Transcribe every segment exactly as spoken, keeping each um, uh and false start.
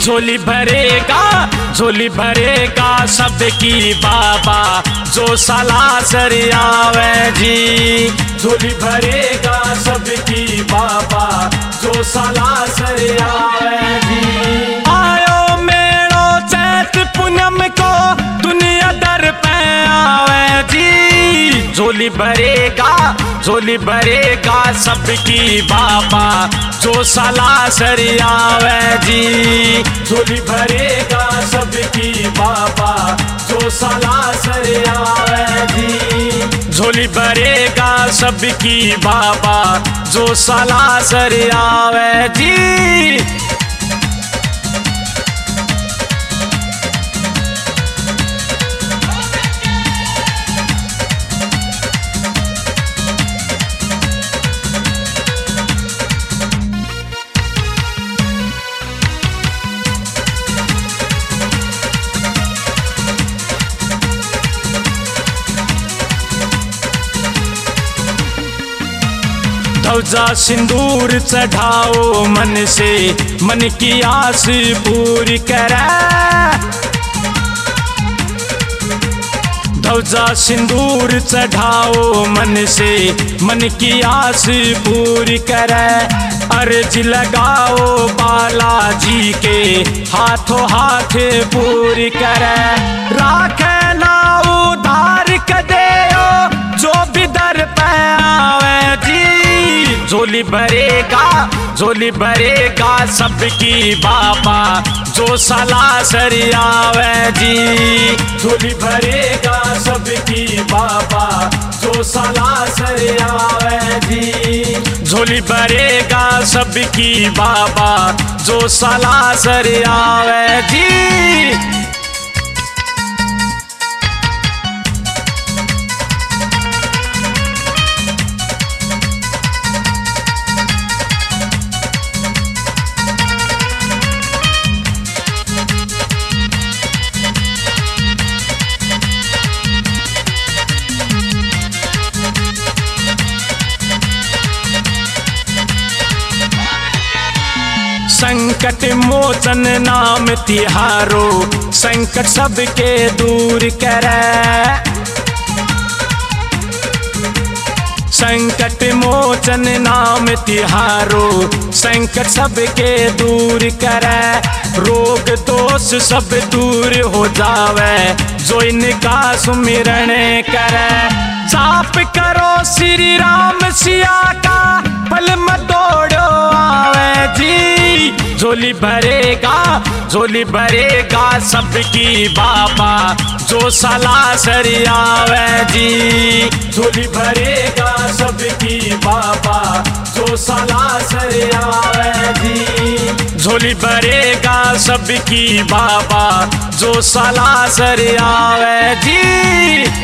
झोली भरेगा झोली भरेगा सबकी बाबा जो सालासर आवे जी। झोली भरेगा सबकी बाबा जो सालासर आवे जी। आयो मेलो चैत पूनम को दुनिया दर पे आवे जी। झोली भरेगा झोली भरेगा सबकी बाबा जो सालासर आवे जी। झोली भरेगा सबकी बाबा जो सालासर आवे जी। झोली भरेगा सबकी बाबा जो सालासर आवे जी। ध्वजा सिंदूर चढ़ाओ मन से मन की आस पूरी करे। ध्वजा सिंदूर चढ़ाओ मन से मन की आस पूरी करे। अर्ज लगाओ बालाजी के हाथों हाथ पूरी करे। राखे ना उधार कदेओ जो भी दर पे आवे जी। झोली भरेगा झोली भरेगा सबकी बाबा जो सालासर आवे जी। झोली भरेगा सबकी बाबा जो सालासर आवे जी। झोली भरेगा सबकी बाबा जो सालासर आवे जी। संकट मोचन नाम तिहारो संकट सबके दूर करे। संकट मोचन नाम तिहारो संकट सबके दूर करे। रोग दोष सब दूर हो जावे जो इनका सुमिरण करे। जाप करो श्री राम सिया का पल में दौड़ो आवे जी। झोली भरेगा झोली भरेगा सबकी बाबा जो सालासर आवे जी। झोली भरेगा सबकी बाबा जो सालासर आवे जी। झोली भरेगा सबकी बाबा जो सालासर आवे जी।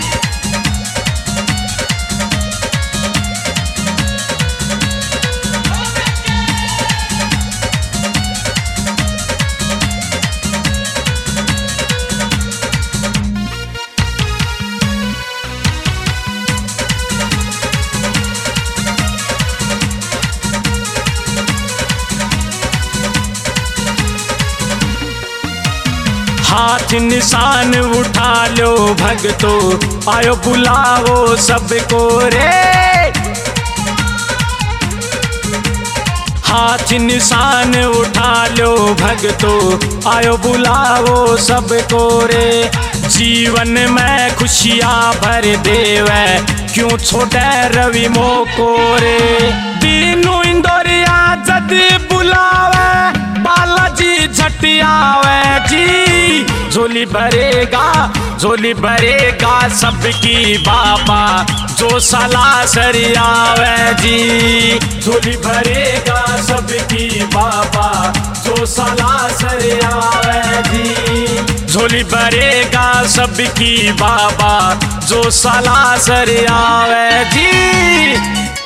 हाथ निशान उठा लो भगतो आयो बुलाओ सबको रे। हाथ निशान उठा लो भगतो आयो बुलाओ सबको रे। जीवन में खुशियाँ भर देवे क्यों छोटे रवि मोको रे। तीनों इंदौरिया जद बुलावे बालाजी झटियावे जी। झोली भरेगा झोली भरेगा सबकी बाबा जो सालासर आवे जी। झोली भरेगा सबकी बाबा जो सालासर आवे जी। झोली भरेगा सबकी बाबा जो सालासर आवे जी।